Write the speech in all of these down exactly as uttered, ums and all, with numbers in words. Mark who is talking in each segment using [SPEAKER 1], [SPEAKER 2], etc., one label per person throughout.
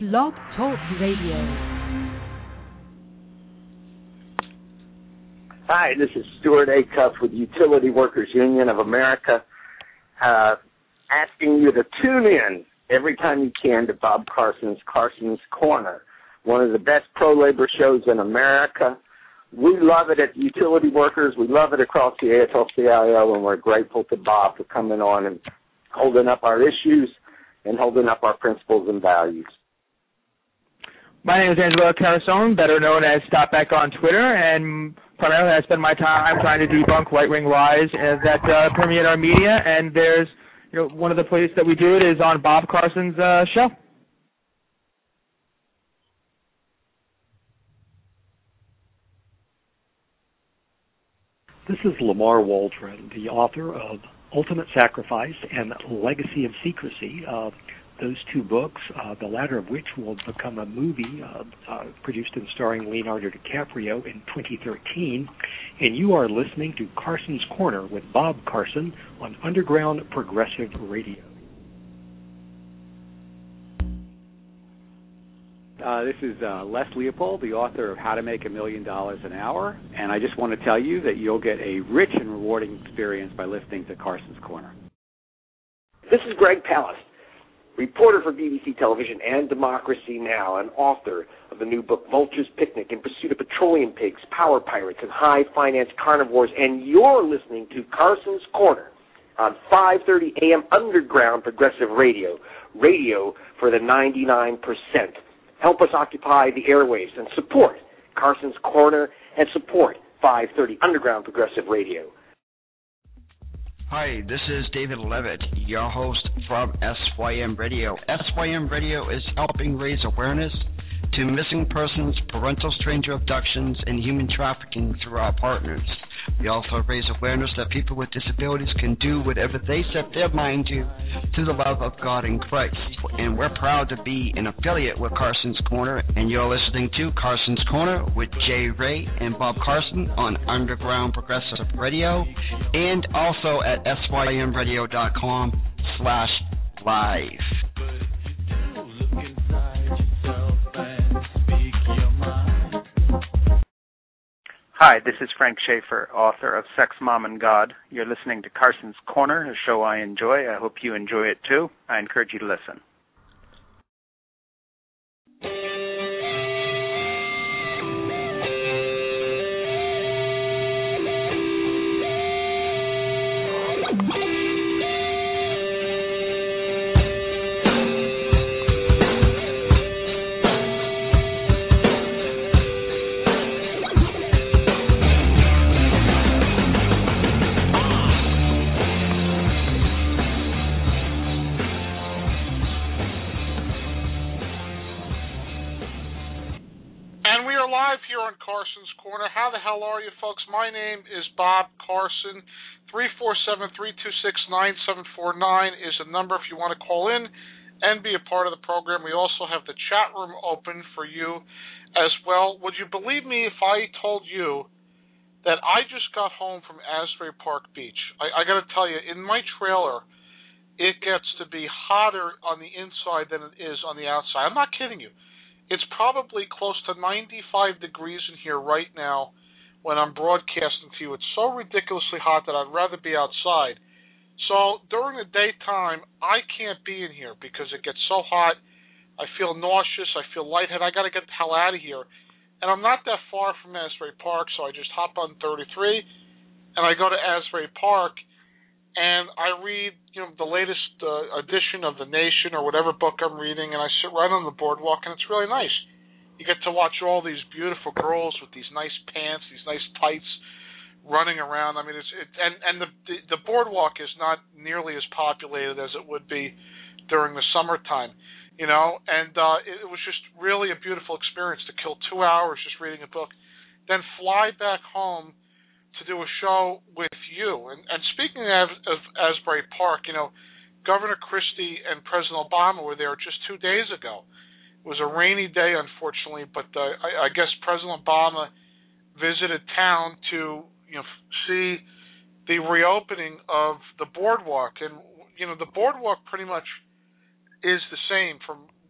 [SPEAKER 1] Blog Talk Radio.
[SPEAKER 2] Hi, this is Stuart Acuff with Utility Workers Union of America, uh, asking you to tune in every time you can to Bob Carson's Carson's Corner, one of the best pro-labor shows in America. We love it at Utility Workers. We love it across the A F L C I O, and we're grateful to Bob for coming on and holding up our issues and holding up our principles and values.
[SPEAKER 3] My name is Angelo Carasone, better known as Stopback on Twitter, and primarily I spend my time trying to debunk right-wing lies that uh, permeate our media. And there's, you know, one of the places that we do it is on Bob Carson's uh, show.
[SPEAKER 4] This is Lamar Waldron, the author of Ultimate Sacrifice and Legacy of Secrecy. Uh, those two books, uh, the latter of which will become a movie uh, uh, produced and starring Leonardo DiCaprio in twenty thirteen. And you are listening to Carson's Corner with Bob Carson on Underground Progressive Radio.
[SPEAKER 5] Uh, this is uh, Les Leopold, the author of How to Make a Million Dollars an Hour, and I just want to tell you that you'll get a rich and rewarding experience by listening to Carson's Corner.
[SPEAKER 6] This is Greg Palast, reporter for B B C Television and Democracy Now!, and author of the new book Vulture's Picnic in Pursuit of Petroleum Pigs, Power Pirates, and High Finance Carnivores, and you're listening to Carson's Corner on five thirty a.m. Underground Progressive Radio, radio for the ninety-nine percent. Help us occupy the airwaves and support Carson's Corner and support five thirty Underground Progressive Radio.
[SPEAKER 7] Hi, this is David Levitt, your host from S Y M Radio. S Y M Radio is helping raise awareness to missing persons, parental stranger abductions, and human trafficking through our partners. We also raise awareness that people with disabilities can do whatever they set their mind to through the love of God in Christ. And we're proud to be an affiliate with Carson's Corner, and you're listening to Carson's Corner with Jay Ray and Bob Carson on Underground Progressive Radio, and also at symradio.com slash live.
[SPEAKER 8] Hi, this is Frank Schaefer, author of Sex, Mom, and God. You're listening to Carson's Corner, a show I enjoy. I hope you enjoy it too. I encourage you to listen.
[SPEAKER 9] Here on Carson's Corner. How the hell are you, folks? My name is Bob Carson. three four seven, three two six, nine seven four nine is the number if you want to call in and be a part of the program. We also have the chat room open for you as well. Would you believe me if I told you that I just got home from Asbury Park Beach? I, I got to tell you, in my trailer, it gets to be hotter on the inside than it is on the outside. I'm not kidding you. It's probably close to ninety-five degrees in here right now when I'm broadcasting to you. It's so ridiculously hot that I'd rather be outside. So during the daytime, I can't be in here because it gets so hot. I feel nauseous. I feel lightheaded. I got to get the hell out of here. And I'm not that far from Asbury Park, so I just hop on thirty-three, and I go to Asbury Park, and I read, you know, the latest uh, edition of The Nation or whatever book I'm reading, and I sit right on the boardwalk, and it's really nice. You get to watch all these beautiful girls with these nice pants, these nice tights, running around. I mean, it's it, and and the, the the boardwalk is not nearly as populated as it would be during the summertime, you know. And uh, it, it was just really a beautiful experience to kill two hours just reading a book, then fly back home to do a show with you. And, and speaking of, of Asbury Park, you know, Governor Christie and President Obama were there just two days ago. It was a rainy day, unfortunately, but uh, I, I guess President Obama visited town to, you know, see the reopening of the boardwalk. And, you know, the boardwalk pretty much is the same from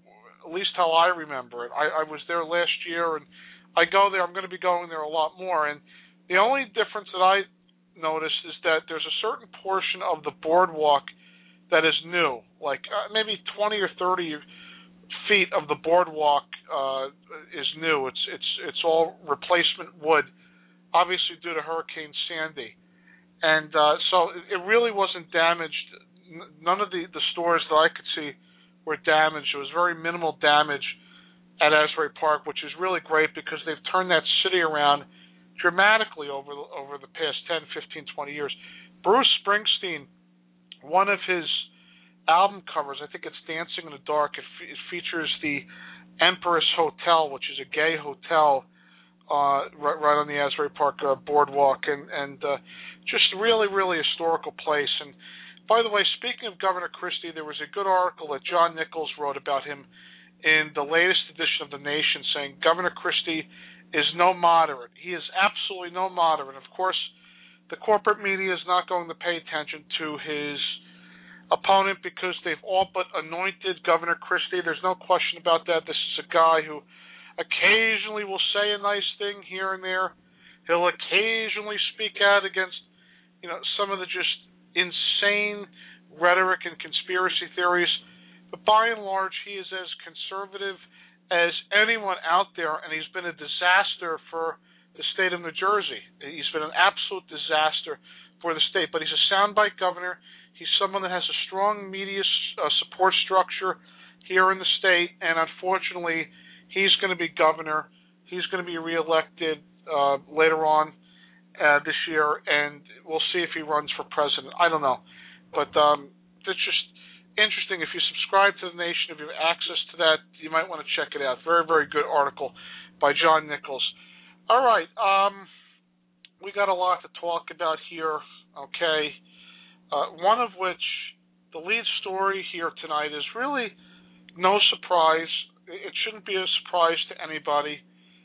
[SPEAKER 9] at least how I remember it. I, I was there last year, and I go there. I'm going to be going there a lot more. And the only difference that I noticed is that there's a certain portion of the boardwalk that is new, like uh, maybe twenty or thirty feet of the boardwalk uh, is new. It's it's it's all replacement wood, obviously due to Hurricane Sandy, and uh, so it, it really wasn't damaged. None of the, the stores that I could see were damaged. There was very minimal damage at Asbury Park, which is really great because they've turned that city around dramatically over the, over the past ten, fifteen, twenty years. Bruce Springsteen, one of his album covers, I think it's Dancing in the Dark, it, fe- it features the Empress Hotel, which is a gay hotel uh, right, right on the Asbury Park uh, boardwalk, and, and uh, just really, really historical place. And by the way, speaking of Governor Christie, there was a good article that John Nichols wrote about him in the latest edition of The Nation, saying Governor Christie is no moderate. He is absolutely no moderate. Of course, the corporate media is not going to pay attention to his opponent because they've all but anointed Governor Christie. There's no question about that. This is a guy who occasionally will say a nice thing here and there. He'll occasionally speak out against, you know, some of the just insane rhetoric and conspiracy theories. But by and large, he is as conservative as anyone out there, and he's been a disaster for the state of New Jersey. He's been an absolute disaster for the state, but he's a soundbite governor. He's someone that has a strong media uh, support structure here in the state, and unfortunately, he's going to be governor. He's going to be reelected uh, later on uh, this year, and we'll see if he runs for president. I don't know. But um, it's just interesting. If you subscribe to The Nation, if you have access to that, you might want to check it out. Very, very good article by John Nichols. All right. Um, we got a lot to talk about here, okay? Uh, one of which, the lead story here tonight is really no surprise. It shouldn't be a surprise to anybody.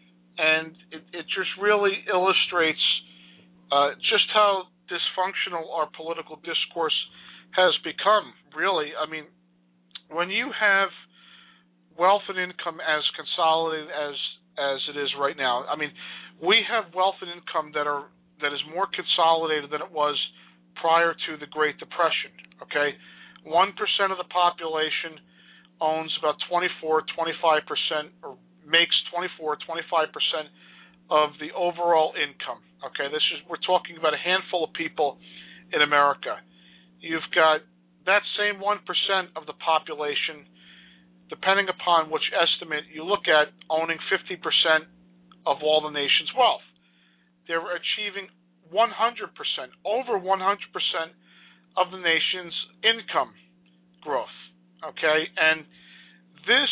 [SPEAKER 9] And it, it just really illustrates uh, just how dysfunctional our political discourse has become, really. I mean, when you have wealth and income as consolidated as as it is right now, I mean, we have wealth and income that are that is more consolidated than it was prior to the Great Depression, okay? one percent of the population owns about twenty-four, twenty-five percent, or makes twenty-four, twenty-five percent of the overall income, okay? This is, we're talking about a handful of people in America. You've got that same one percent of the population, depending upon which estimate you look at, owning fifty percent of all the nation's wealth. They're achieving one hundred percent, over one hundred percent of the nation's income growth, okay? And this,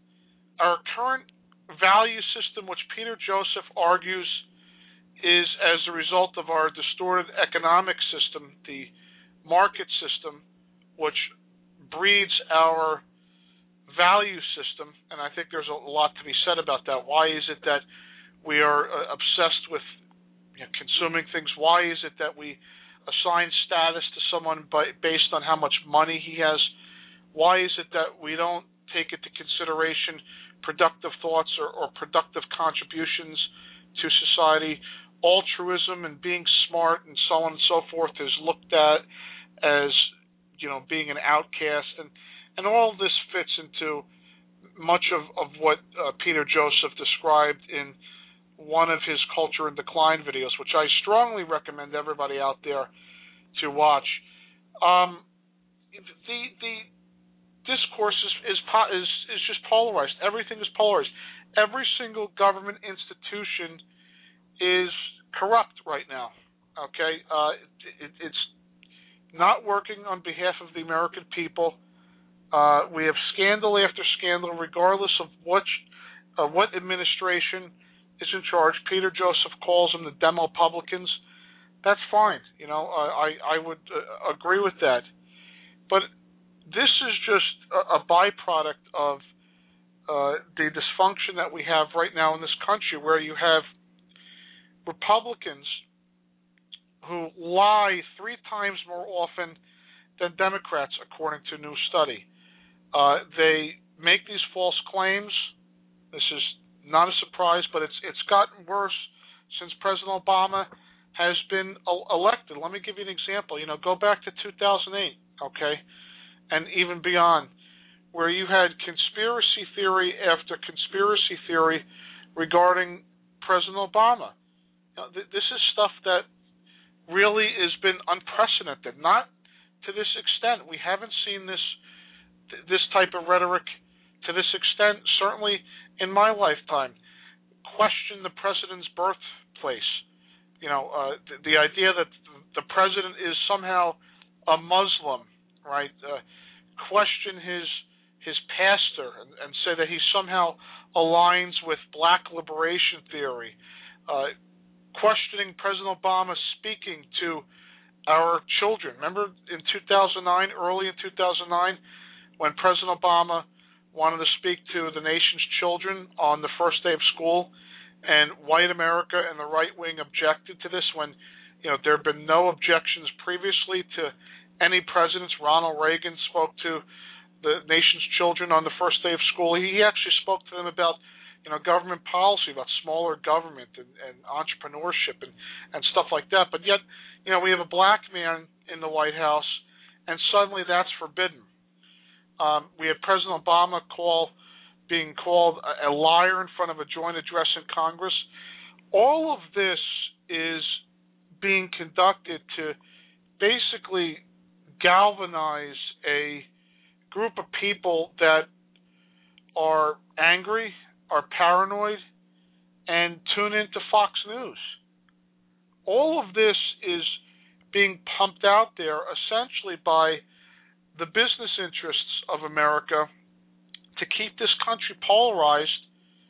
[SPEAKER 9] our current value system, which Peter Joseph argues is as a result of our distorted economic system, the market system, which breeds our value system, and I think there's a lot to be said about that. Why is it that we are uh, obsessed with you know, consuming things? Why is it that we assign status to someone by, based on how much money he has? Why is it that we don't take into consideration productive thoughts or, or productive contributions to society? Altruism and being smart and so on and so forth is looked at as, you know, being an outcast, and, and all of this fits into much of, of what uh, Peter Joseph described in one of his Culture in Decline videos, which I strongly recommend everybody out there to watch. Um, the the discourse is is, is is just polarized. Everything is polarized. Every single government institution is corrupt right now. Okay, uh, it, it's not working on behalf of the American people. Uh, we have scandal after scandal, regardless of which, uh, what administration is in charge. Peter Joseph calls them the Demopublicans. That's fine. You know, uh, I I would uh, agree with that. But this is just a, a byproduct of uh, the dysfunction that we have right now in this country, where you have Republicans who lie three times more often than Democrats, according to a new study. Uh, they make these false claims. This is not a surprise, but it's it's gotten worse since President Obama has been elected. Let me give you an example. You know, go back to two thousand eight, okay, and even beyond, where you had conspiracy theory after conspiracy theory regarding President Obama. You know, th- this is stuff that really has been unprecedented. Not to this extent. We haven't seen this th- this type of rhetoric to this extent, certainly in my lifetime. Question the president's birthplace. You know, uh, the, the idea that the president is somehow a Muslim, right? Uh, question his his pastor and, and say that he somehow aligns with black liberation theory. Uh, questioning President Obama speaking to our children. Remember in two thousand nine, early in two thousand nine, when President Obama wanted to speak to the nation's children on the first day of school, and white America and the right wing objected to this when, you know, there have been no objections previously to any presidents. Ronald Reagan spoke to the nation's children on the first day of school. He actually spoke to them about, you know, government policy, about smaller government and, and entrepreneurship and, and stuff like that. But yet, you know, we have a black man in the White House, and suddenly that's forbidden. Um, we had President Obama call being called a, a liar in front of a joint address in Congress. All of this is being conducted to basically galvanize a group of people that are angry, are paranoid, and tune into Fox News. All of this is being pumped out there essentially by the business interests of America to keep this country polarized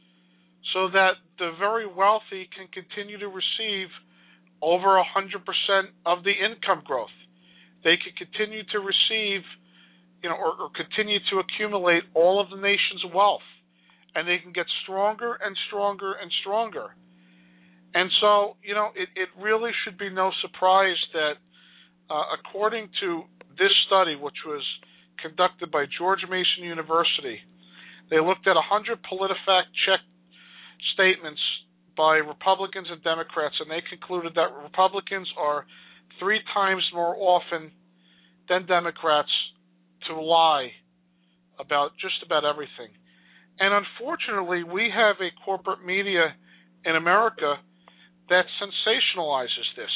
[SPEAKER 9] so that the very wealthy can continue to receive over one hundred percent of the income growth. They can continue to receive, you know, or, or continue to accumulate all of the nation's wealth, and they can get stronger and stronger and stronger. And so, you know, it, it really should be no surprise that uh, according to this study, which was conducted by George Mason University, they looked at one hundred PolitiFact check statements by Republicans and Democrats, and they concluded that Republicans are three times more often than Democrats to lie about just about everything. And unfortunately, we have a corporate media in America that sensationalizes this.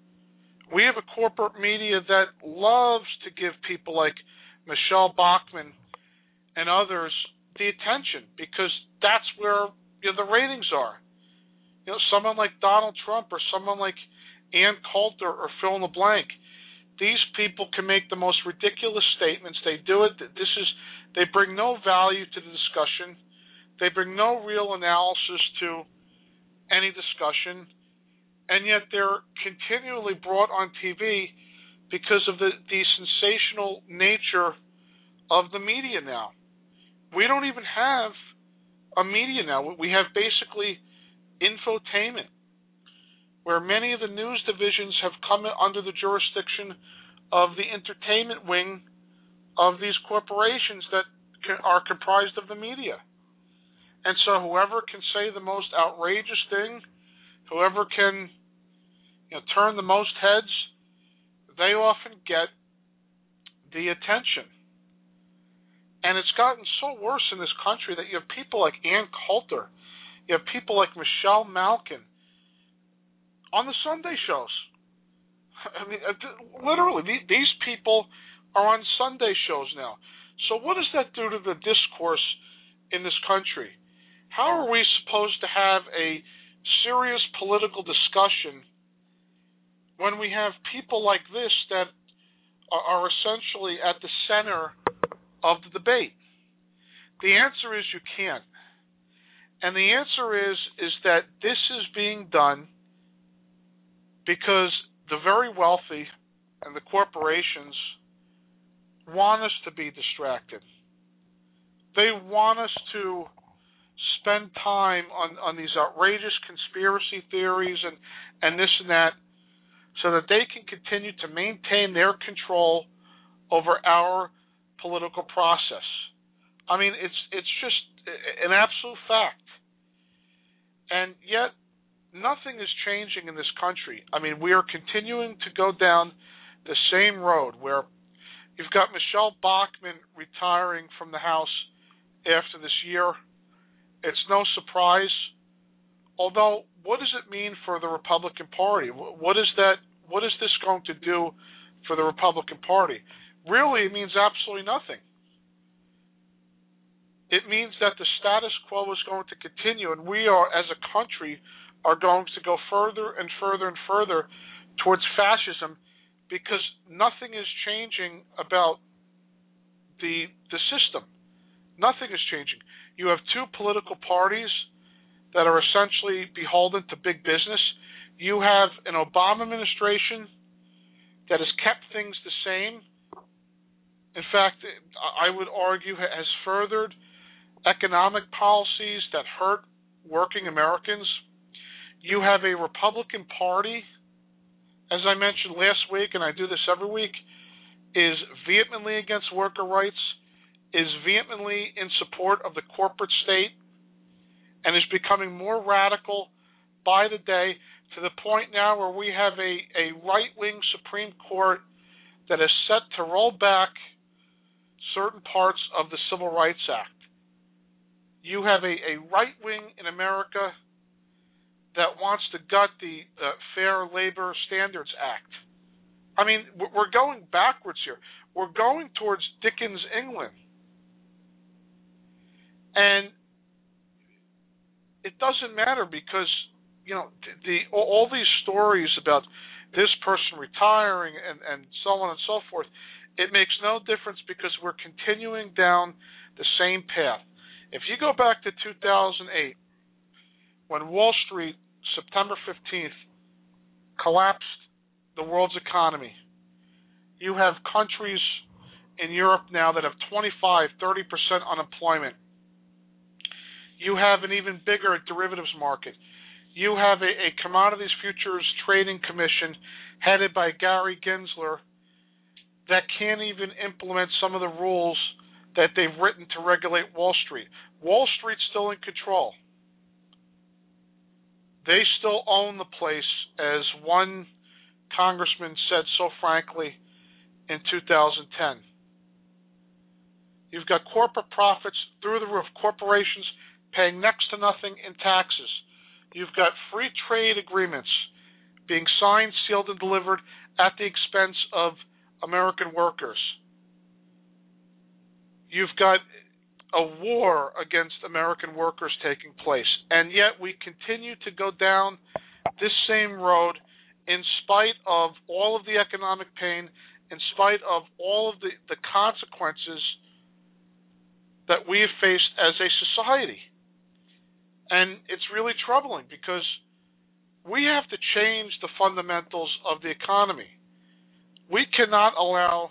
[SPEAKER 9] We have a corporate media that loves to give people like Michelle Bachmann and others the attention because that's where, you know, the ratings are. You know, someone like Donald Trump or someone like Ann Coulter or fill in the blank. These people can make the most ridiculous statements. They do it. This is they bring no value to the discussion. They bring no real analysis to any discussion. And yet they're continually brought on T V because of the, the sensational nature of the media now. We don't even have a media now. We have basically infotainment, where many of the news divisions have come under the jurisdiction of the entertainment wing of these corporations that can, are comprised of the media. And so whoever can say the most outrageous thing, whoever can, you know, turn the most heads, they often get the attention. And it's gotten so worse in this country that you have people like Ann Coulter, you have people like Michelle Malkin on the Sunday shows. I mean, literally, these people are on Sunday shows now. So what does that do to the discourse in this country? How are we supposed to have a serious political discussion when we have people like this that are essentially at the center of the debate? The answer is you can't. And the answer is is that this is being done because the very wealthy and the corporations want us to be distracted. They want us to spend time on, on these outrageous conspiracy theories and, and this and that so that they can continue to maintain their control over our political process. I mean, it's it's just an absolute fact. And yet, nothing is changing in this country. I mean, we are continuing to go down the same road where you've got Michelle Bachmann retiring from the House after this year. It's no surprise. Although, what does it mean for the Republican Party? What is that? What is this going to do for the Republican Party? Really, it means absolutely nothing. It means that the status quo is going to continue, and we are, as a country, are going to go further and further and further towards fascism because nothing is changing about the the system. Nothing is changing. You have two political parties that are essentially beholden to big business. You have an Obama administration that has kept things the same. In fact, I would argue has furthered economic policies that hurt working Americans. You have a Republican Party, as I mentioned last week, and I do this every week, is vehemently against worker rights, is vehemently in support of the corporate state, and is becoming more radical by the day to the point now where we have a, a right-wing Supreme Court that is set to roll back certain parts of the Civil Rights Act. You have a, a right wing in America that wants to gut the uh, Fair Labor Standards Act. I mean, we're going backwards here. We're going towards Dickens' England. And it doesn't matter because, you know, the all these stories about this person retiring and, and so on and so forth, it makes no difference because we're continuing down the same path. If you go back to two thousand eight, when Wall Street, September fifteenth, collapsed the world's economy, you have countries in Europe now that have twenty-five, thirty percent unemployment. You have an even bigger derivatives market. You have a, a commodities futures trading commission headed by Gary Gensler that can't even implement some of the rules that they've written to regulate Wall Street. Wall Street's still in control. They still own the place, as one congressman said so frankly in two thousand ten. You've got corporate profits through the roof, corporations paying next to nothing in taxes. You've got free trade agreements being signed, sealed, and delivered at the expense of American workers. You've got a war against American workers taking place, and yet we continue to go down this same road in spite of all of the economic pain, in spite of all of the, the consequences that we have faced as a society. And it's really troubling because we have to change the fundamentals of the economy. We cannot allow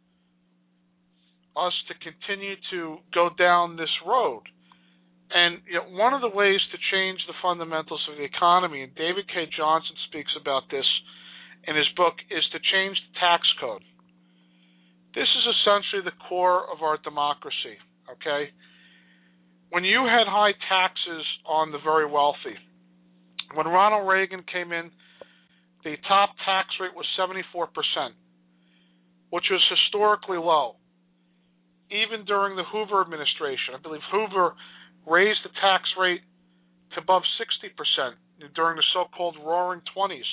[SPEAKER 9] us to continue to go down this road. And you know, one of the ways to change the fundamentals of the economy, and David K. Johnson speaks about this in his book, is to change the tax code. This is essentially the core of our democracy, okay? When you had high taxes on the very wealthy, when Ronald Reagan came in, the top tax rate was seventy-four percent, which was historically low. Even during the Hoover administration, I believe Hoover raised the tax rate to above sixty percent during the so-called Roaring Twenties.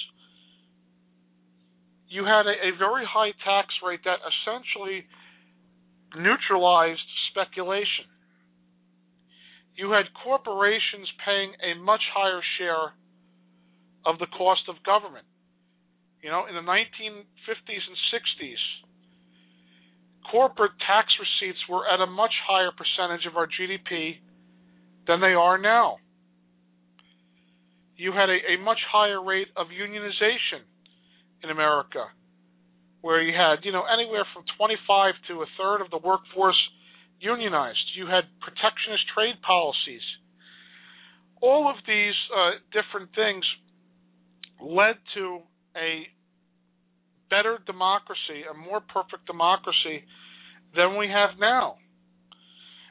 [SPEAKER 9] You had a, a very high tax rate that essentially neutralized speculation. You had corporations paying a much higher share of the cost of government. You know, in the nineteen fifties and sixties, corporate tax receipts were at a much higher percentage of our G D P than they are now. You had a, a much higher rate of unionization in America, where you had, you know, anywhere from twenty-five to a third of the workforce unionized. You had protectionist trade policies. All of these uh, different things led to a better democracy, a more perfect democracy than we have now.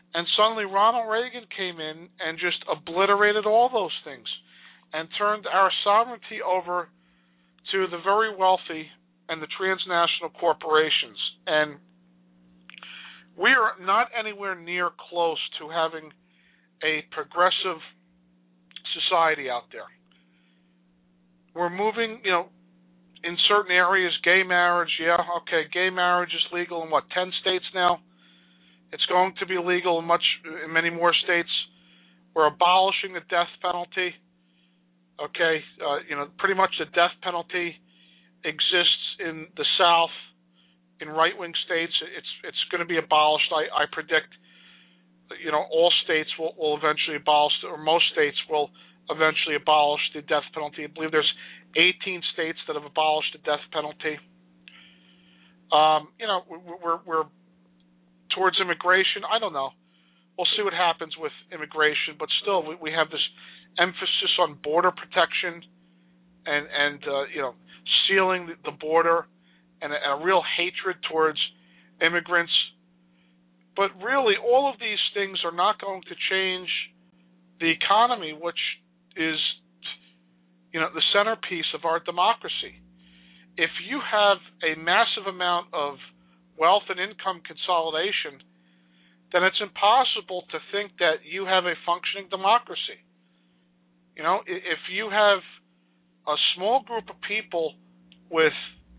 [SPEAKER 9] And suddenly Ronald Reagan came in and just obliterated all those things and turned our sovereignty over to the very wealthy and the transnational corporations. And we are not anywhere near close to having a progressive society out there. We're moving, you know, in certain areas, gay marriage, yeah, okay, gay marriage is legal in what, ten states now? It's going to be legal in much, in many more states. We're abolishing the death penalty. Okay, uh, you know, pretty much the death penalty exists in the South, in right-wing states. It's it's going to be abolished. I, I predict, you know, all states will, will eventually abolish, or most states will eventually abolish the death penalty. I believe there's eighteen states that have abolished the death penalty. Um, you know, we're we're towards immigration. I don't know. We'll see what happens with immigration, but still, we, we have this emphasis on border protection and and uh, you know, sealing the, the border, and a, and a real hatred towards immigrants. But really, all of these things are not going to change the economy, which is, you know, the centerpiece of our democracy. If you have a massive amount of wealth and income consolidation, then it's impossible to think that you have a functioning democracy. You know, if you have a small group of people with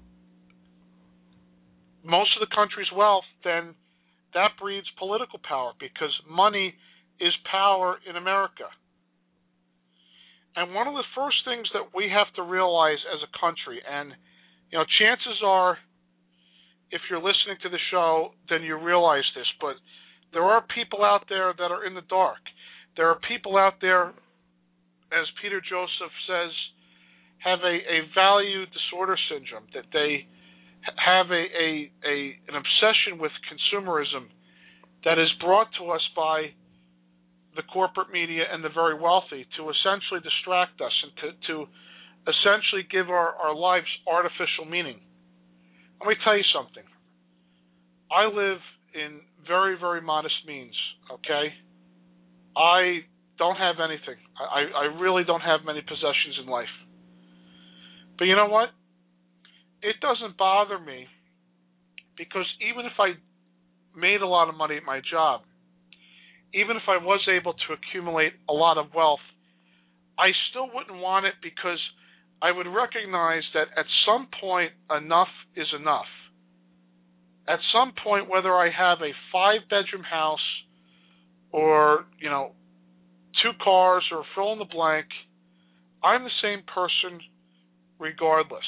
[SPEAKER 9] most of the country's wealth, then that breeds political power, because money is power in America. And one of the first things that we have to realize as a country, and, you know, chances are, if you're listening to the show, then you realize this, but there are people out there that are in the dark. There are people out there, as Peter Joseph says, have a, a value disorder syndrome, that they have a, a, a an obsession with consumerism that is brought to us by the corporate media and the very wealthy to essentially distract us and to, to essentially give our, our lives artificial meaning. Let me tell you something. I live in very, very modest means, okay? I don't have anything. I, I really don't have many possessions in life. But you know what? It doesn't bother me, because even if I made a lot of money at my job, even if I was able to accumulate a lot of wealth, I still wouldn't want it, because I would recognize that at some point enough is enough. At some point, whether I have a five-bedroom house or, you know, two cars or fill in the blank, I'm the same person regardless.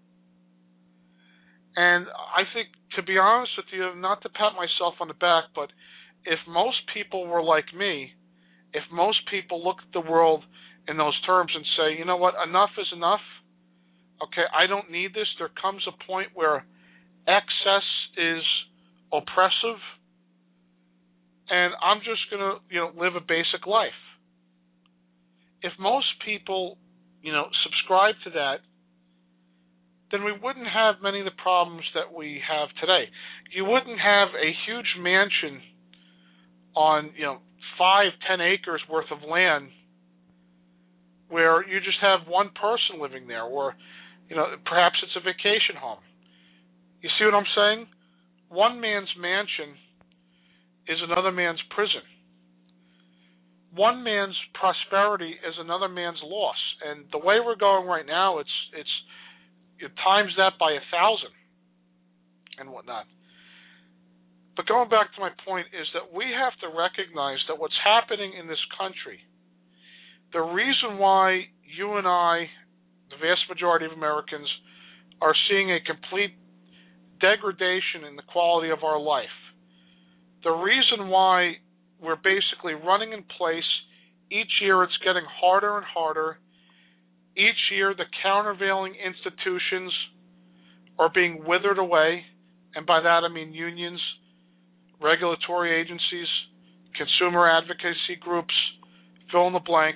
[SPEAKER 9] And I think, to be honest with you, not to pat myself on the back, but if most people were like me, if most people look at the world in those terms and say, you know what, enough is enough, okay, I don't need this, there comes a point where excess is oppressive, and I'm just going to, you know, live a basic life. If most people, you know, subscribe to that, then we wouldn't have many of the problems that we have today. You wouldn't have a huge mansion on, you know, five, ten acres worth of land where you just have one person living there, or, you know, perhaps it's a vacation home. You see what I'm saying? One man's mansion is another man's prison. One man's prosperity is another man's loss. And the way we're going right now, it's it's it times that by a thousand and whatnot. But going back to my point is that we have to recognize that what's happening in this country, the reason why you and I, the vast majority of Americans, are seeing a complete degradation in the quality of our life, the reason why we're basically running in place, each year it's getting harder and harder. Each year the countervailing institutions are being withered away, and by that I mean unions, regulatory agencies, consumer advocacy groups, fill in the blank,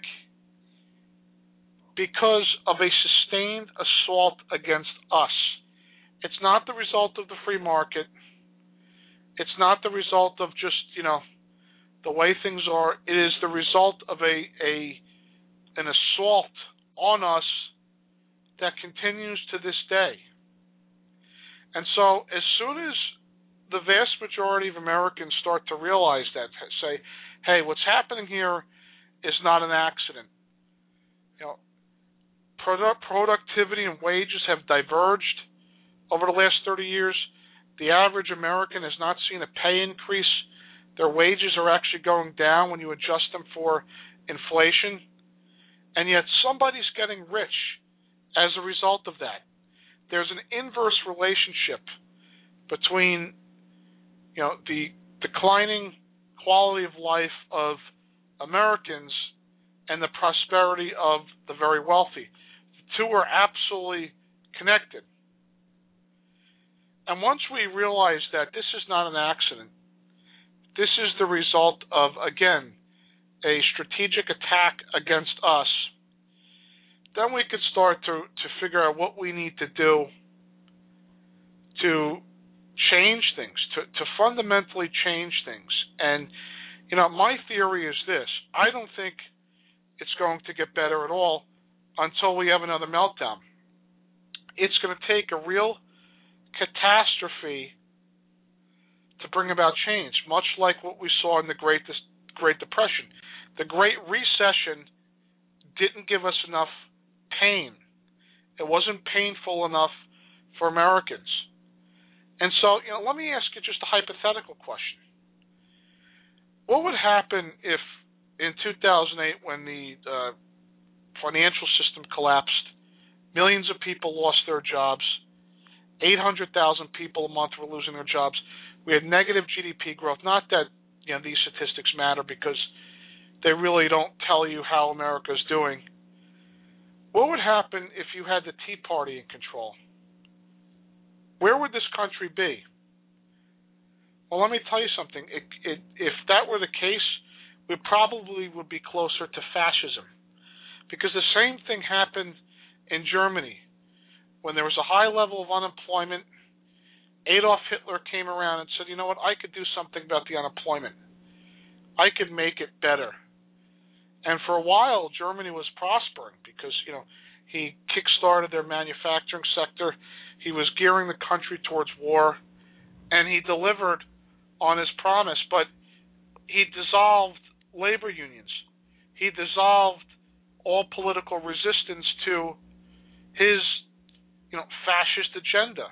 [SPEAKER 9] because of a sustained assault against us. It's not the result of the free market. It's not the result of just, you know, the way things are, it is the result of a, a an assault on us that continues to this day. And so as soon as the vast majority of Americans start to realize that, say, hey, what's happening here is not an accident. You know, product, productivity and wages have diverged over the last thirty years. The average American has not seen a pay increase. Their wages are actually going down when you adjust them for inflation. And yet somebody's getting rich as a result of that. There's an inverse relationship between, you know, the declining quality of life of Americans and the prosperity of the very wealthy. The two are absolutely connected. And once we realize that this is not an accident, this is the result of, again, a strategic attack against us, then we could start to, to figure out what we need to do to change things, to, to fundamentally change things. And, you know, my theory is this. I don't think it's going to get better at all until we have another meltdown. It's going to take a real catastrophe to bring about change, much like what we saw in the Great Great Depression. The Great Recession didn't give us enough pain. It wasn't painful enough for Americans. And so, you know, let me ask you just a hypothetical question. What would happen if in two thousand eight, when the uh, financial system collapsed, millions of people lost their jobs, eight hundred thousand people a month were losing their jobs, we had negative G D P growth? Not that, you know, these statistics matter because they really don't tell you how America's doing. What would happen if you had the Tea Party in control? Where would this country be? Well, let me tell you something. It, it, if that were the case, we probably would be closer to fascism. Because the same thing happened in Germany. When there was a high level of unemployment, Adolf Hitler came around and said, you know what, I could do something about the unemployment. I could make it better. And for a while, Germany was prospering because, you know, he kick-started their manufacturing sector. He was gearing the country towards war, and he delivered on his promise. But he dissolved labor unions. He dissolved all political resistance to his, you know, fascist agenda.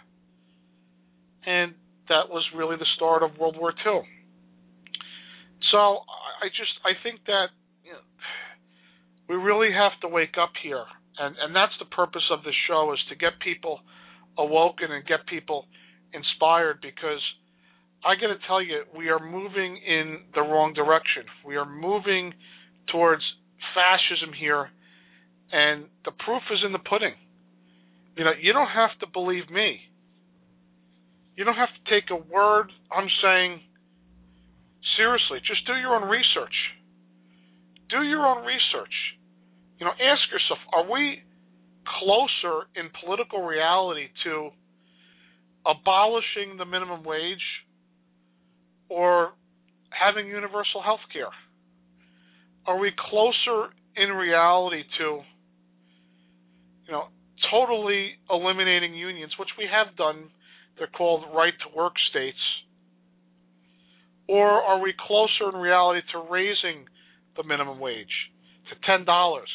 [SPEAKER 9] And that was really the start of World War Two. So I just, I think that, you know, we really have to wake up here. And, and that's the purpose of this show, is to get people awoken and get people inspired, because I got to tell you, we are moving in the wrong direction. We are moving towards fascism here, and the proof is in the pudding. You know, you don't have to believe me. You don't have to take a word I'm saying seriously. Just do your own research. Do your own research. You know, ask yourself, are we closer in political reality to abolishing the minimum wage or having universal health care? Are we closer in reality to, you know, totally eliminating unions, which we have done? They're called right-to-work states. Or are we closer in reality to raising the minimum wage to ten dollars?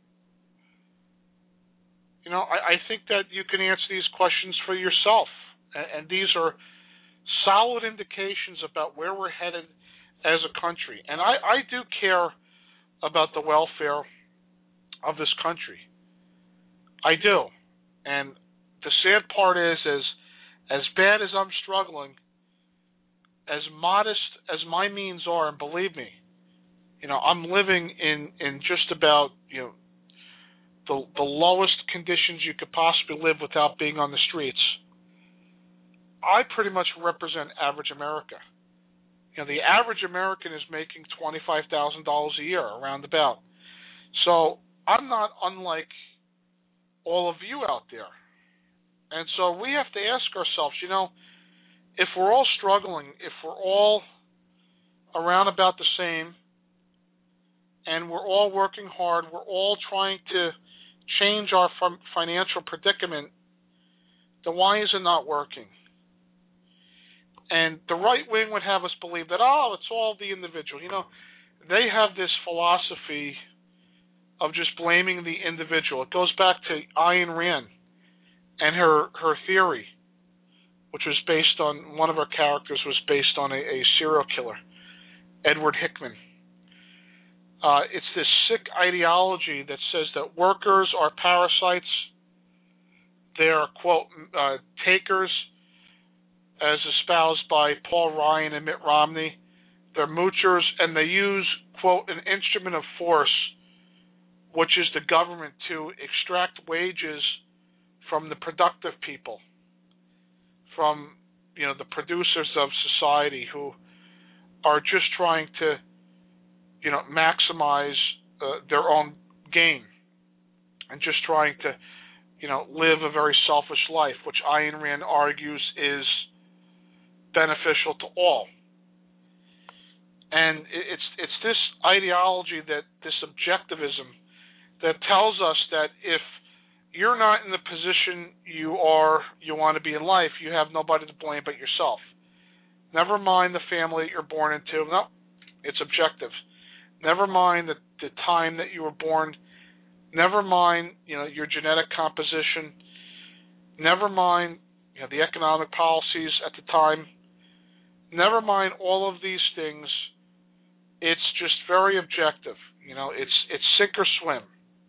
[SPEAKER 9] You know, I, I think that you can answer these questions for yourself. And, and these are solid indications about where we're headed as a country. And I, I do care about the welfare of this country. I do. And the sad part is, is as bad as I'm struggling, as modest as my means are, and believe me, you know, I'm living in, in just about, you know, the the lowest conditions you could possibly live without being on the streets. I pretty much represent average America. You know, the average American is making twenty-five thousand dollars a year, around about. So I'm not unlike all of you out there. And so we have to ask ourselves, you know, if we're all struggling, if we're all around about the same, and we're all working hard. We're all trying to change our financial predicament. Then why is it not working? And the right wing would have us believe that, oh, it's all the individual. You know, they have this philosophy of just blaming the individual. It goes back to Ayn Rand and her, her theory, which was based on, one of her characters was based on a, a serial killer, Edward Hickman. Uh, it's this sick ideology that says that workers are parasites. They are, quote, uh, takers, as espoused by Paul Ryan and Mitt Romney. They're moochers, and they use, quote, an instrument of force, which is the government, to extract wages from the productive people, from, you know, the producers of society who are just trying to, you know, maximize uh, their own gain and just trying to, you know, live a very selfish life, which Ayn Rand argues is beneficial to all. And it's it's this ideology, that this objectivism, that tells us that if you're not in the position you are, you want to be in life, you have nobody to blame but yourself. Never mind the family that you're born into. No, it's objective. Never mind the, the time that you were born. Never mind, you know, your genetic composition. Never mind, you know, the economic policies at the time. Never mind all of these things. It's just very objective. You know, it's it's sink or swim.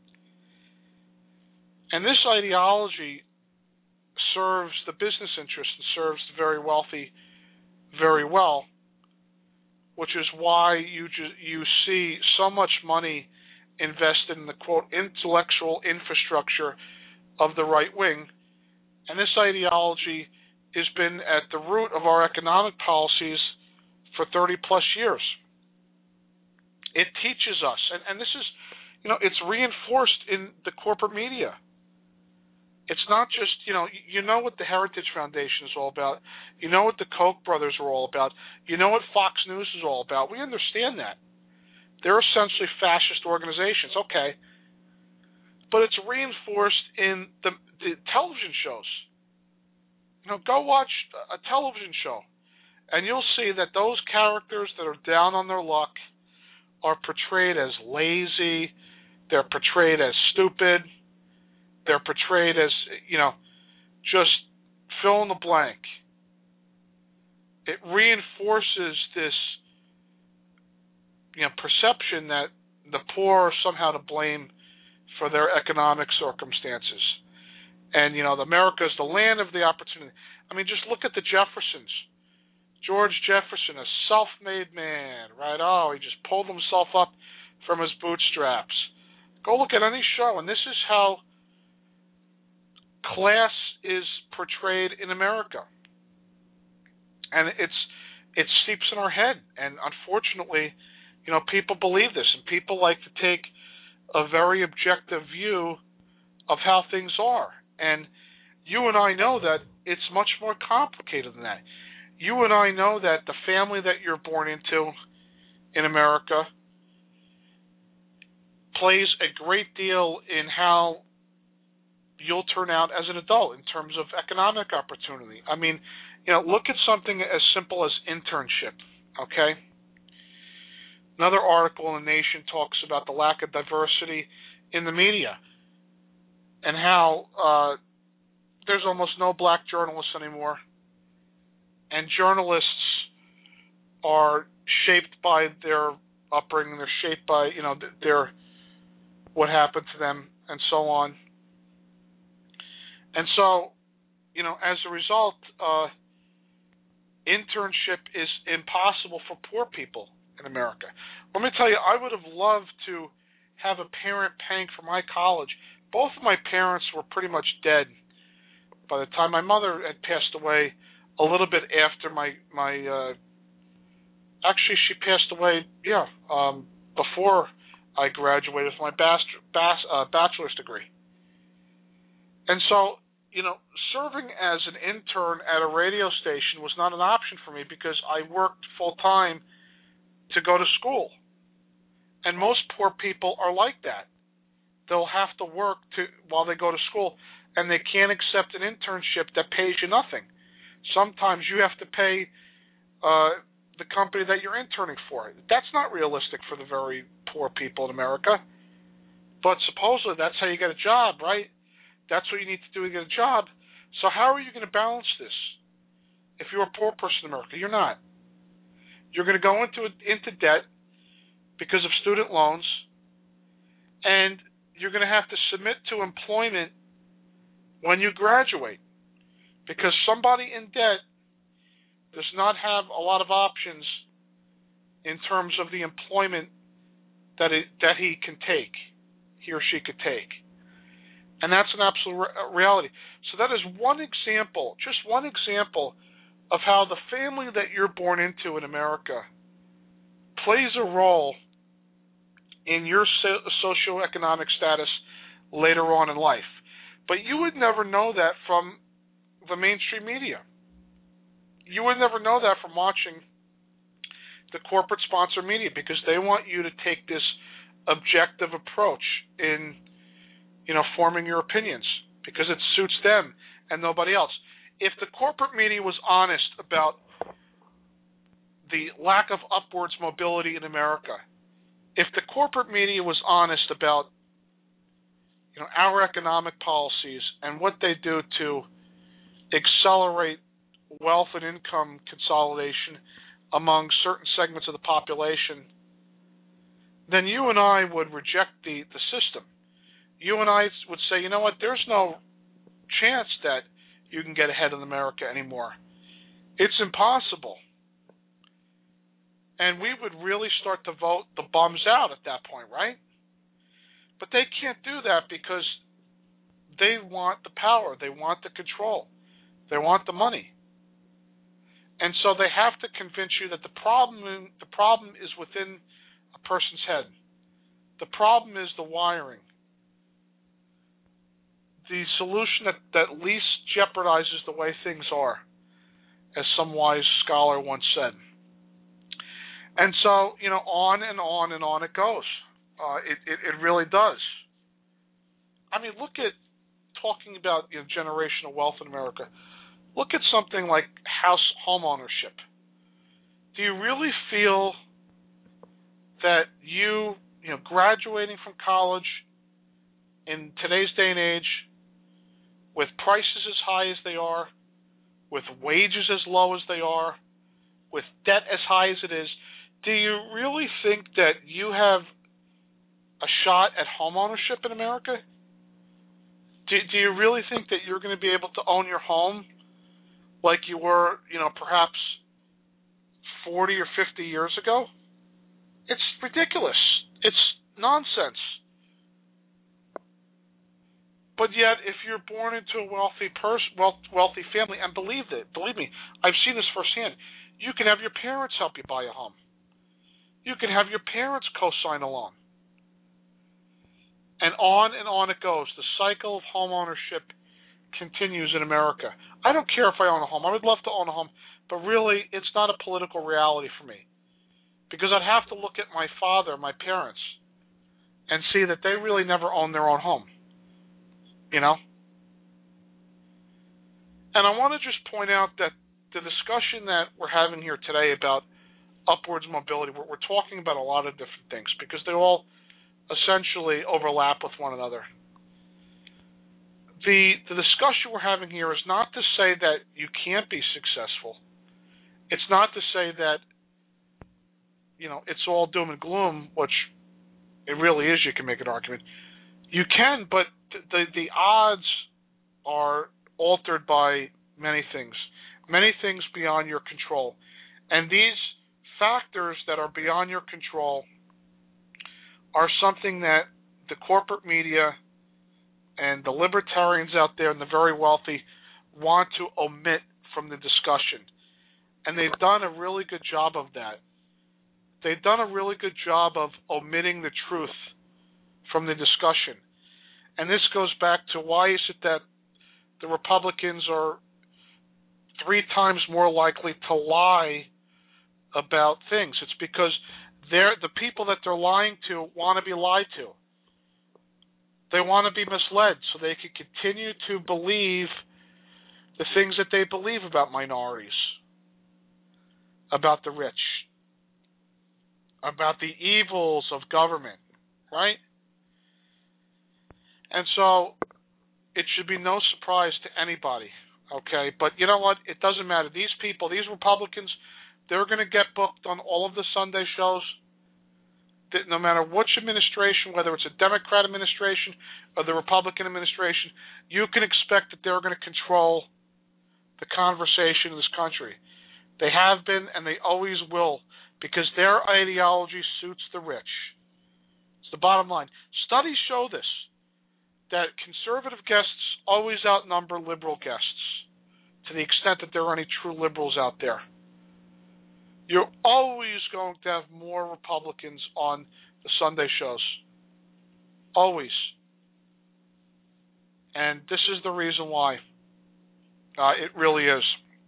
[SPEAKER 9] And this ideology serves the business interest and serves the very wealthy very well, which is why you ju- you see so much money invested in the, quote, intellectual infrastructure of the right wing. And this ideology has been at the root of our economic policies for thirty plus years. It teaches us, and, and this is, you know, it's reinforced in the corporate media. It's not just, you know, you know what the Heritage Foundation is all about. You know what the Koch brothers are all about. You know what Fox News is all about. We understand that. They're essentially fascist organizations, okay. But it's reinforced in the, the television shows. You know, go watch a television show, and you'll see that those characters that are down on their luck are portrayed as lazy. They're portrayed as stupid. They're portrayed as, you know, just fill in the blank. It reinforces this, you know, perception that the poor are somehow to blame for their economic circumstances. And, you know, America is the land of the opportunity. I mean, just look at the Jeffersons. George Jefferson, a self-made man, right? Oh, he just pulled himself up from his bootstraps. Go look at any show, and this is how class is portrayed in America. And it's it seeps in our head. And unfortunately, you know, people believe this, and people like to take a very objective view of how things are. And you and I know that it's much more complicated than that. You and I know that the family that you're born into in America plays a great deal in how you'll turn out as an adult in terms of economic opportunity. I mean, you know, look at something as simple as internship, okay? Another article in The Nation talks about the lack of diversity in the media and how uh, there's almost no black journalists anymore. And journalists are shaped by their upbringing, they're shaped by, you know, their what happened to them and so on. And so, you know, as a result, uh, internship is impossible for poor people in America. Let me tell you, I would have loved to have a parent paying for my college. Both of my parents were pretty much dead by the time my mother had passed away. A little bit after my my, uh, actually she passed away, yeah, um, before I graduated with my bachelor, bas, uh, bachelor's degree. And so, you know, serving as an intern at a radio station was not an option for me because I worked full time to go to school. And most poor people are like that. They'll have to work to while they go to school, and they can't accept an internship that pays you nothing. Sometimes you have to pay uh, the company that you're interning for. That's not realistic for the very poor people in America. But supposedly that's how you get a job, right? That's what you need to do to get a job. So how are you going to balance this? If you're a poor person in America, you're not. You're going to go into into debt because of student loans, and you're going to have to submit to employment when you graduate, because somebody in debt does not have a lot of options in terms of the employment that it, that he can take, he or she could take. And that's an absolute re- reality. So that is one example, just one example of how the family that you're born into in America plays a role in your so- socioeconomic status later on in life. But you would never know that from the mainstream media. You would never know that from watching the corporate sponsor media, because they want you to take this objective approach in, you know, forming your opinions, because it suits them and nobody else. If the corporate media was honest about the lack of upwards mobility in America, if the corporate media was honest about, you know, our economic policies and what they do to accelerate wealth and income consolidation among certain segments of the population, then you and I would reject the, the system. You and I would say, you know what, there's no chance that you can get ahead in America anymore. It's impossible. And we would really start to vote the bums out at that point, right? But they can't do that because they want the power. They want the control. They want the money. And so they have to convince you that the problem the problem is within a person's head. The problem is the wiring. The solution that, that least jeopardizes the way things are, as some wise scholar once said. And so, you know, on and on and on it goes. Uh, it, it, it really does. I mean, look at, talking about, you know, generational wealth in America, look at something like house home ownership. Do you really feel that you, you know, graduating from college in today's day and age, with prices as high as they are, with wages as low as they are, with debt as high as it is, do you really think that you have a shot at home ownership in America? Do, do you really think that you're going to be able to own your home like you were, you know, perhaps forty or fifty years ago? It's ridiculous. It's nonsense. But yet, if you're born into a wealthy person, wealth, wealthy family, and believe it, believe me, I've seen this firsthand, you can have your parents help you buy a home. You can have your parents co-sign a loan. And on and on it goes. The cycle of home ownership continues in America. I don't care if I own a home. I would love to own a home, but really, it's not a political reality for me. Because I'd have to look at my father, my parents, and see that they really never owned their own home. You know? And I want to just point out that the discussion that we're having here today about upwards mobility, we're, we're talking about a lot of different things because they all essentially overlap with one another. The, the discussion we're having here is not to say that you can't be successful. It's not to say that, you know, it's all doom and gloom, which it really is. You can make an argument. You can, but the the odds are altered by many things, many things beyond your control. And these factors that are beyond your control are something that the corporate media and the libertarians out there and the very wealthy want to omit from the discussion. And they've done a really good job of that. They've done a really good job of omitting the truth from the discussion. And this goes back to why is it that the Republicans are three times more likely to lie about things. It's because they're, the people that they're lying to want to be lied to. They want to be misled so they can continue to believe the things that they believe about minorities, about the rich, about the evils of government, right? And so it should be no surprise to anybody, okay? But you know what? It doesn't matter. These people, these Republicans, they're going to get booked on all of the Sunday shows. No matter which administration, whether it's a Democrat administration or the Republican administration, you can expect that they're going to control the conversation in this country. They have been, and they always will, because their ideology suits the rich. It's the bottom line. Studies show this, that conservative guests always outnumber liberal guests, to the extent that there are any true liberals out there. You're always going to have more Republicans on the Sunday shows. Always. And this is the reason why. Uh, it really is.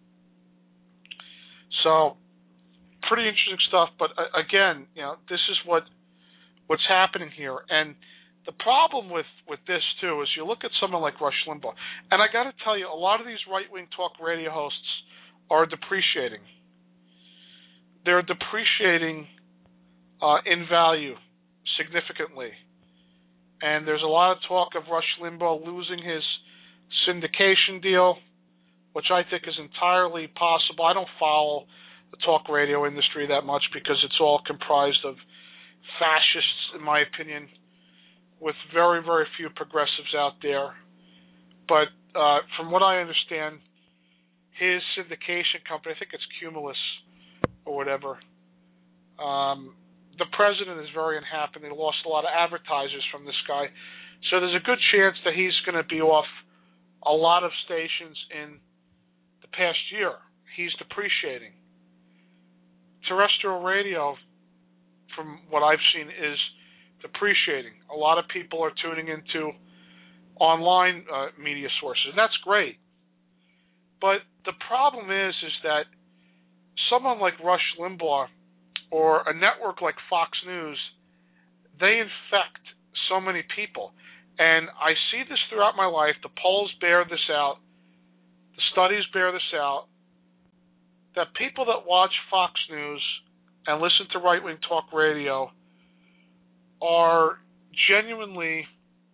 [SPEAKER 9] So, pretty interesting stuff. But uh, again, you know, this is what what's happening here. And the problem with, with this, too, is you look at someone like Rush Limbaugh. And I got to tell you, a lot of these right-wing talk radio hosts are depreciating. They're depreciating uh, in value significantly. And there's a lot of talk of Rush Limbaugh losing his syndication deal, which I think is entirely possible. I don't follow the talk radio industry that much because it's all comprised of fascists, in my opinion, with very, very few progressives out there. But uh, from what I understand, his syndication company, I think it's Cumulus, or whatever. Um, the president is very unhappy. They lost a lot of advertisers from this guy. So there's a good chance that he's going to be off a lot of stations in the past year. He's depreciating. Terrestrial radio, from what I've seen, is depreciating. A lot of people are tuning into online uh, media sources, and that's great. But the problem is, is that someone like Rush Limbaugh or a network like Fox News, they infect so many people. And I see this throughout my life. The polls bear this out. The studies bear this out. That people that watch Fox News and listen to right-wing talk radio are genuinely,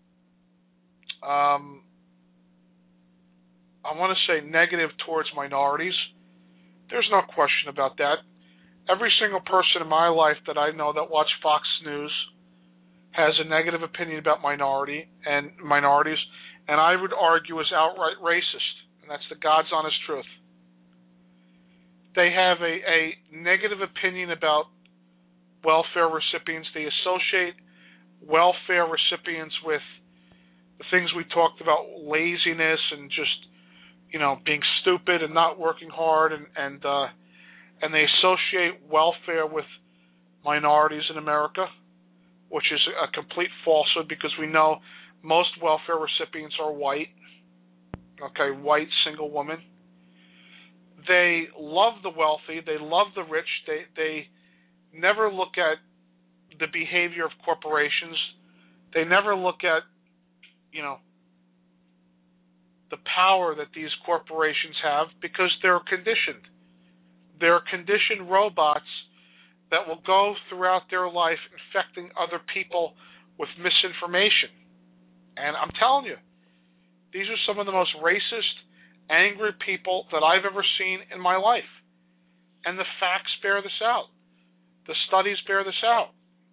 [SPEAKER 9] um, I want to say, negative towards minorities. There's no question about that. Every single person in my life that I know that watch Fox News has a negative opinion about minority and minorities, and I would argue is outright racist, and that's the God's honest truth. They have a, a negative opinion about welfare recipients. They associate welfare recipients with the things we talked about, laziness and just, you know, being stupid and not working hard, and and uh, and they associate welfare with minorities in America, which is a complete falsehood because we know most welfare recipients are white, okay, white single women. They love the wealthy, they love the rich, they they never look at the behavior of corporations, they never look at, you know, the power that these corporations have because they're conditioned. They're conditioned robots that will go throughout their life infecting other people with misinformation. And I'm telling you, these are some of the most racist, angry people that I've ever seen in my life. And the facts bear this out. The studies bear this out.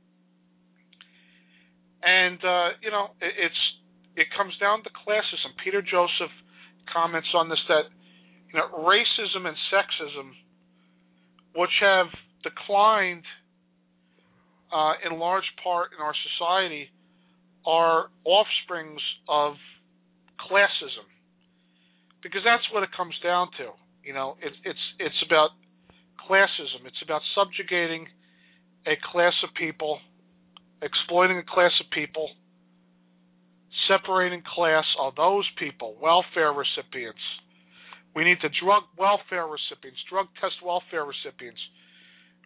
[SPEAKER 9] And, uh, you know, it, it's it comes down to classism. Peter Joseph comments on this, that, you know, racism and sexism, which have declined uh, in large part in our society, are offsprings of classism, because that's what it comes down to. You know, it, it's it's about classism. It's about subjugating a class of people, exploiting a class of people, separating class of those people, welfare recipients. We need to drug welfare recipients, drug test welfare recipients,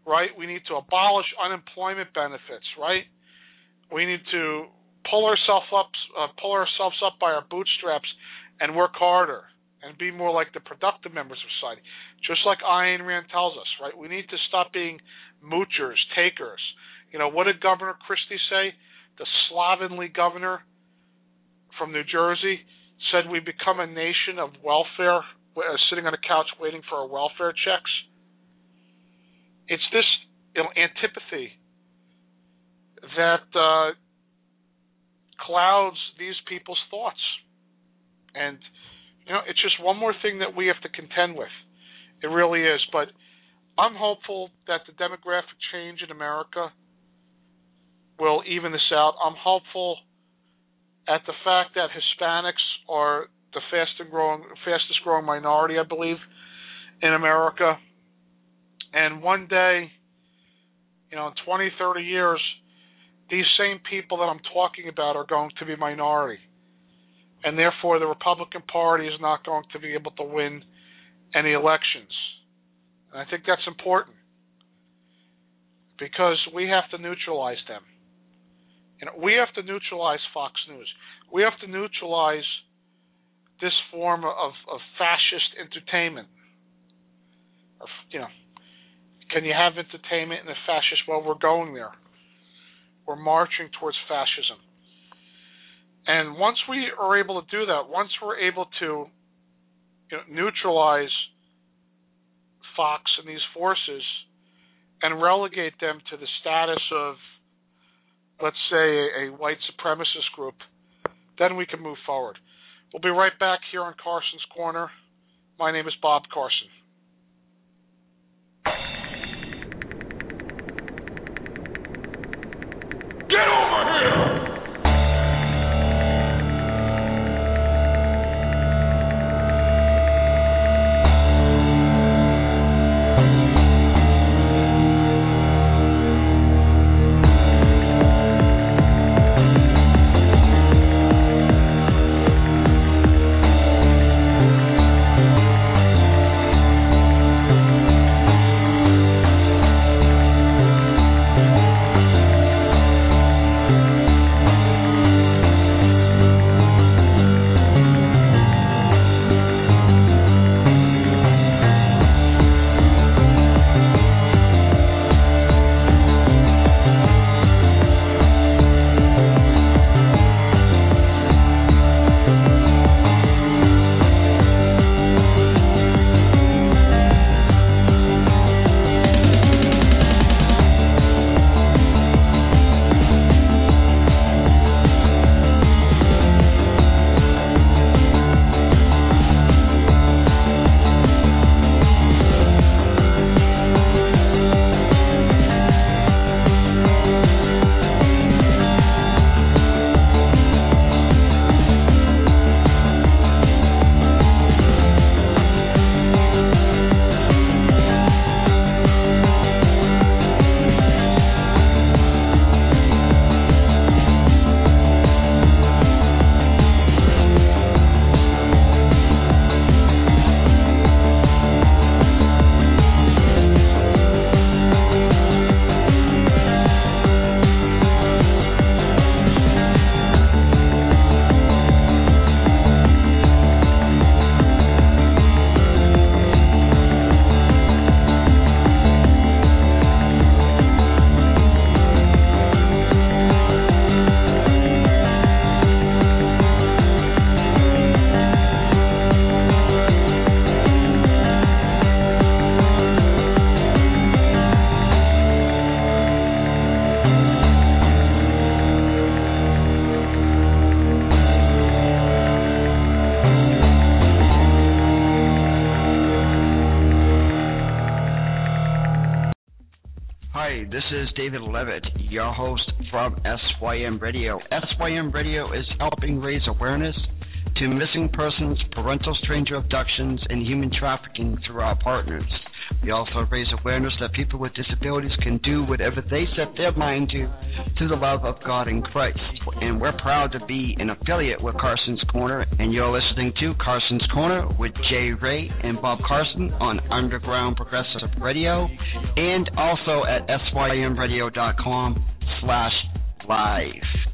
[SPEAKER 9] right? We need to abolish unemployment benefits, right? We need to pull ourselves up, uh, pull ourselves up by our bootstraps and work harder and be more like the productive members of society, just like Ayn Rand tells us, right? We need to stop being moochers, takers. You know, what did Governor Christie say? The slovenly governor from New Jersey said we become a nation of welfare, uh, sitting on a couch waiting for our welfare checks. It's this, you know, antipathy that uh, clouds these people's thoughts. And, you know, it's just one more thing that we have to contend with. It really is. But I'm hopeful that the demographic change in America will even this out. I'm hopeful at the fact that Hispanics are the fastest growing, fastest growing minority, I believe, in America. And one day, you know, in twenty, thirty years, these same people that I'm talking about are going to be minority. And therefore, the Republican Party is not going to be able to win any elections. And I think that's important because we have to neutralize them. You know, we have to neutralize Fox News. We have to neutralize this form of, of fascist entertainment. Or, you know, can you have entertainment in a fascist? Well, we're going there. We're marching towards fascism. And once we are able to do that, once we're able to, you know, neutralize Fox and these forces and relegate them to the status of, let's say, a, a white supremacist group, then we can move forward. We'll be right back here on Carson's Corner. My name is Bob Carson.
[SPEAKER 1] Get over here!
[SPEAKER 7] This is David Levitt, your host from S Y M Radio. S Y M Radio is helping raise awareness to missing persons, parental stranger abductions, and human trafficking through our partners. We also raise awareness that people with disabilities can do whatever they set their mind to through the love of God in Christ. And we're proud to be an affiliate with Carson's Corner, and you're listening to Carson's Corner with Jay Ray and Bob Carson on Underground Progressive Radio, and also at S Y M radio dot com slash live.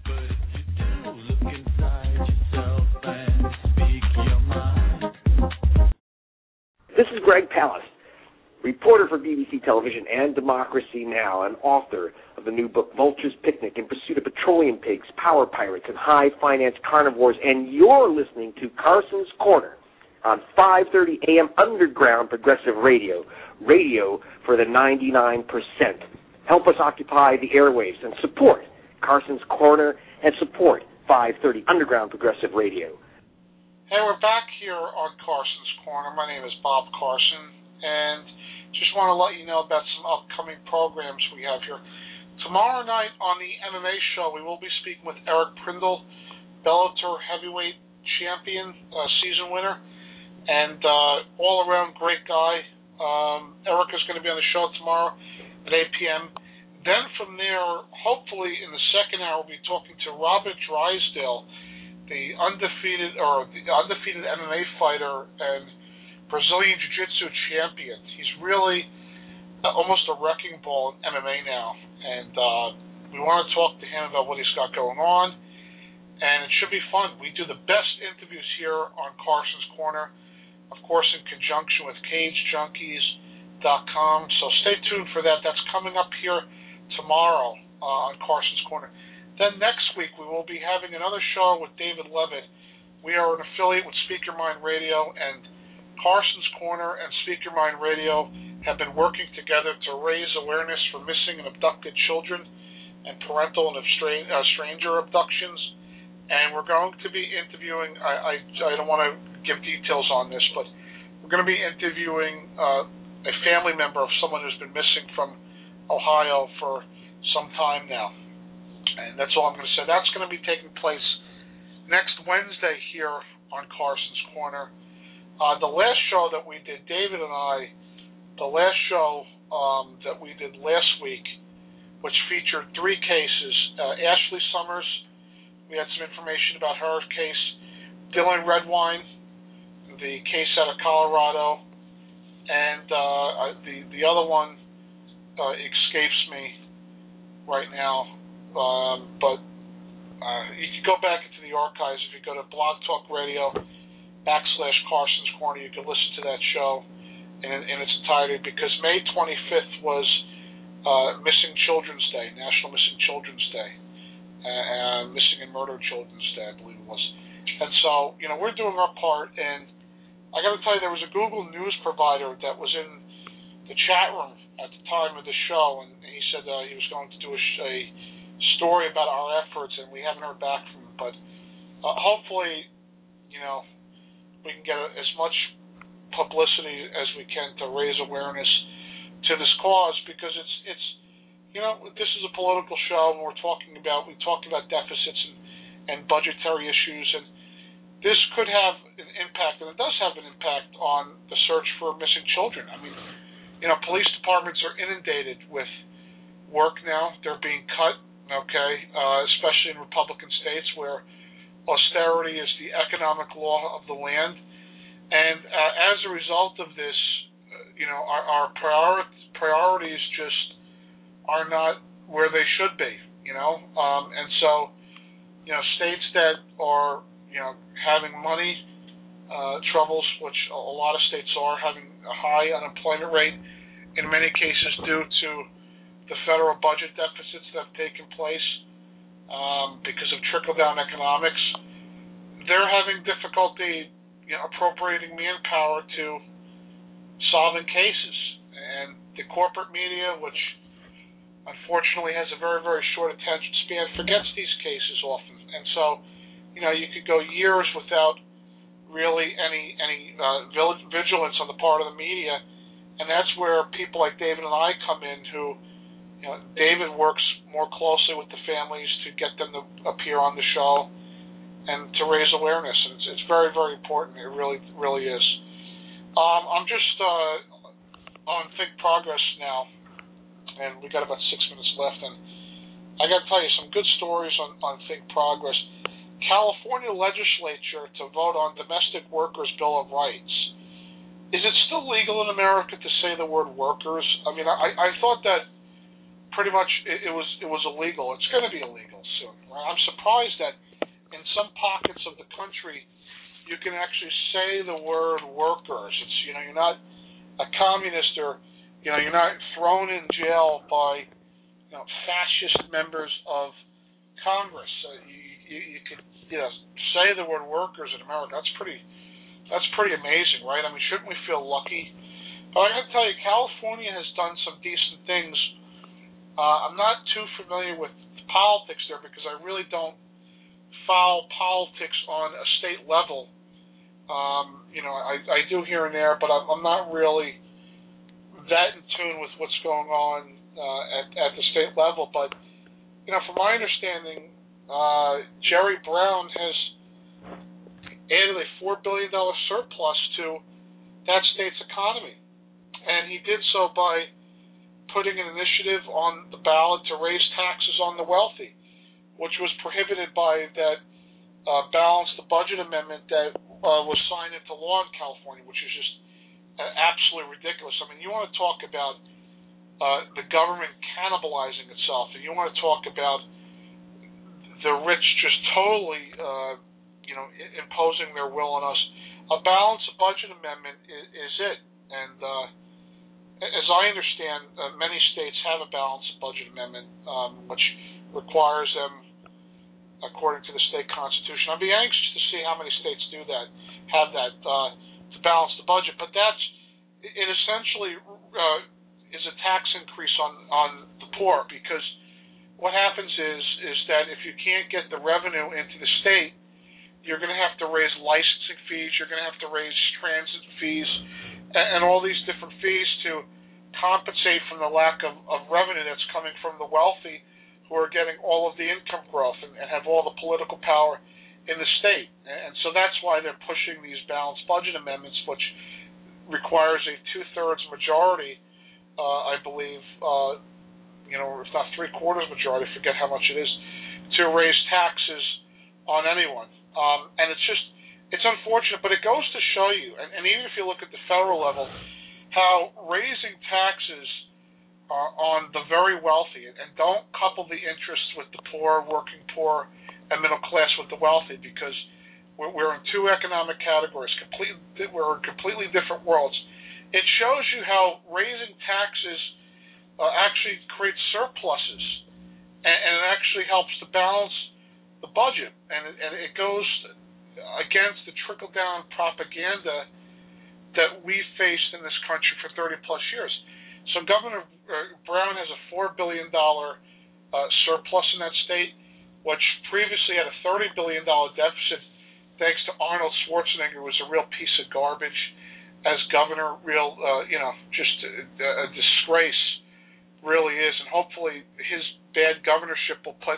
[SPEAKER 6] This is Greg Palast, reporter for B B C Television and Democracy Now!, and author of the new book Vulture's Picnic in Pursuit of Petroleum Pigs, Power Pirates, and High Finance Carnivores, and you're listening to Carson's Corner on five thirty a.m. Underground Progressive Radio, radio for the ninety-nine percent. Help us occupy the airwaves and support Carson's Corner and support five thirty Underground Progressive Radio.
[SPEAKER 9] Hey, we're back here on Carson's Corner. My name is Bob Carson, and just want to let you know about some upcoming programs we have here. Tomorrow night on the M M A show, we will be speaking with Eric Prindle, Bellator heavyweight champion, uh, season winner, and uh, all-around great guy. Um, Eric is going to be on the show tomorrow at eight p.m. Then from there, hopefully in the second hour, we'll be talking to Robert Drysdale, the undefeated or the undefeated M M A fighter and Brazilian Jiu-Jitsu champion. He's really almost a wrecking ball in M M A now, and uh, we want to talk to him about what he's got going on, and it should be fun. We do the best interviews here on Carson's Corner, of course, in conjunction with Cage Junkies dot com, so stay tuned for that. That's coming up here tomorrow uh, on Carson's Corner. Then next week, we will be having another show with David Levitt. We are an affiliate with Speak Your Mind Radio, and Carson's Corner and Speak Your Mind Radio have been working together to raise awareness for missing and abducted children and parental and abstra- uh, stranger abductions. And we're going to be interviewing, I, I, I don't want to give details on this, but we're going to be interviewing uh, a family member of someone who's been missing from Ohio for some time now. And that's all I'm going to say. That's going to be taking place next Wednesday here on Carson's Corner. Uh, the last show that we did, David and I, the last show um, that we did last week, which featured three cases. Uh, Ashley Summers, we had some information about her case. Dylan Redwine, the case out of Colorado. And uh, the, the other one uh, escapes me right now. Um, but uh, you can go back into the archives. If you go to Blog Talk Radio backslash Carson's Corner, you can listen to that show in, in its entirety, because May twenty-fifth was uh, Missing Children's Day, National Missing Children's Day, uh, Missing and Murdered Children's Day, I believe it was. And so, you know, we're doing our part, and I got to tell you, there was a Google News provider that was in the chat room at the time of the show, and he said uh, he was going to do a, a story about our efforts, and we haven't heard back from him, but uh, hopefully, you know, we can get a, as much publicity as we can to raise awareness to this cause, because it's, it's, you know, this is a political show, and we're talking about, we talked about deficits and, and budgetary issues, and this could have an impact, and it does have an impact on the search for missing children. I mean, you know, police departments are inundated with work now. They're being cut. Okay, uh, especially in Republican states where austerity is the economic law of the land. And uh, as a result of this, uh, you know, our, our priori- priorities just are not where they should be, you know. Um, and so, you know, states that are, you know, having money uh, troubles, which a lot of states are, having a high unemployment rate, in many cases due to the federal budget deficits that have taken place um, because of trickle-down economics, they're having difficulty, you know, appropriating manpower to solving cases. And the corporate media, which unfortunately has a very, very short attention span, forgets these cases often. And so, you know, you could go years without really any any uh, vigilance on the part of the media, and that's where people like David and I come in, who, you know, David works more closely with the families to get them to appear on the show and to raise awareness. And it's, it's very, very important. It really, really is. Um, I'm just uh, on Think Progress now, and we got about six minutes left, and I got to tell you some good stories on, on Think Progress. California legislature to vote on Domestic Workers' Bill of Rights. Is it still legal in America to say the word workers? I mean, I, I thought that pretty much it, it was it was illegal. It's going to be illegal soon. Right? I'm surprised that in some pockets of the country you can actually say the word workers. It's, you know, you're not a communist, or, you know, you're not thrown in jail by, you know, fascist members of Congress. Uh, you, you, you could, you know, say the word workers in America. That's pretty, that's pretty amazing, right? I mean, shouldn't we feel lucky? But I got to tell you, California has done some decent things. Uh, I'm not too familiar with the politics there because I really don't follow politics on a state level. Um, you know, I, I do here and there, but I'm, I'm not really that in tune with what's going on uh, at, at the state level. But, you know, from my understanding, uh, Jerry Brown has added a four billion dollars surplus to that state's economy. And he did so by putting an initiative on the ballot to raise taxes on the wealthy, which was prohibited by that uh, Balance the Budget amendment that uh, was signed into law in California, which is just uh, absolutely ridiculous. I mean, you want to talk about uh, the government cannibalizing itself, and you want to talk about the rich just totally, uh, you know, imposing their will on us. A Balance the Budget amendment is, is it, and uh, as I understand, uh, many states have a balanced budget amendment, um, which requires them, according to the state constitution. I'd be anxious to see how many states do that, have that uh, to balance the budget. But that's, it essentially uh, is a tax increase on, on the poor, because what happens is is that if you can't get the revenue into the state, you're going to have to raise licensing fees, you're going to have to raise transit fees, and all these different fees to compensate from the lack of, of revenue that's coming from the wealthy, who are getting all of the income growth and, and have all the political power in the state. And so that's why they're pushing these balanced budget amendments, which requires a two-thirds majority, uh, I believe, uh, you know, if not three-quarters majority, I forget how much it is, to raise taxes on anyone. Um, and it's just, it's unfortunate, but it goes to show you, and, and even if you look at the federal level, how raising taxes uh, on the very wealthy, and, and don't couple the interests with the poor, working poor, and middle class with the wealthy, because we're, we're in two economic categories. Complete, we're in completely different worlds. It shows you how raising taxes uh, actually creates surpluses, and, and it actually helps to balance the budget, and it, and it goes against the trickle-down propaganda that we've faced in this country for thirty plus years. So Governor Brown has a four billion dollars uh, surplus in that state, which previously had a thirty billion dollars deficit, thanks to Arnold Schwarzenegger, who was a real piece of garbage as governor, real, uh, you know, just a, a disgrace, really is. And hopefully his bad governorship will put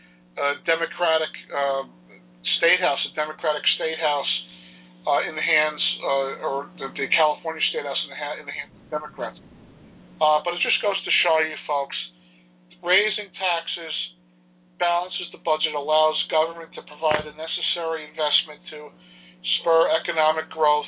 [SPEAKER 9] a Democratic uh, State House, a Democratic State House, uh, in the hands, uh, or the, the California State House in the, ha- in the hands of Democrats. Uh, but it just goes to show you, folks, raising taxes balances the budget, allows government to provide the necessary investment to spur economic growth,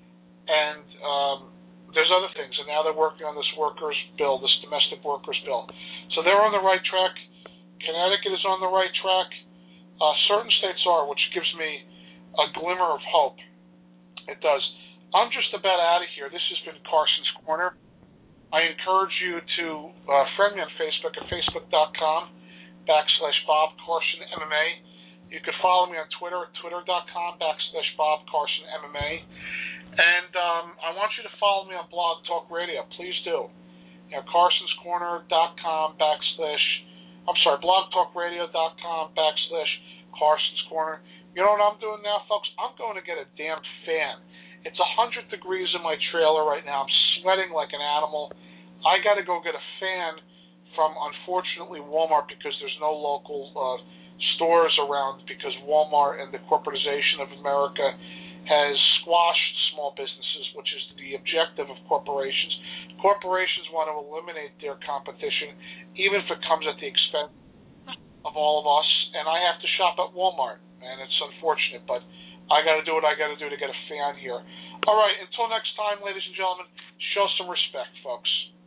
[SPEAKER 9] and um, there's other things. And now they're working on this workers' bill, this domestic workers' bill. So they're on the right track. Connecticut is on the right track. Uh, certain states are, which gives me a glimmer of hope. It does. I'm just about out of here. This has been Carson's Corner. I encourage you to uh, friend me on Facebook at facebook.com backslash Bob Carson MMA. You could follow me on Twitter at twitter.com backslash Bob Carson MMA. And um, I want you to follow me on Blog Talk Radio. Please do. You know, carsonscorner.com backslash, I'm sorry, blogtalkradio.com backslash Carson's Corner. You know what I'm doing now, folks? I'm going to get a damn fan. It's one hundred degrees in my trailer right now. I'm sweating like an animal. I got to go get a fan from, unfortunately, Walmart, because there's no local uh, stores around, because Walmart and the corporatization of America has squashed small businesses, which is the objective of corporations. Corporations want to eliminate their competition, even if it comes at the expense of all of us. And I have to shop at Walmart, and it's unfortunate, but I got to do what I got to do to get a fan here. All right, until next time, ladies and gentlemen, show some respect, folks.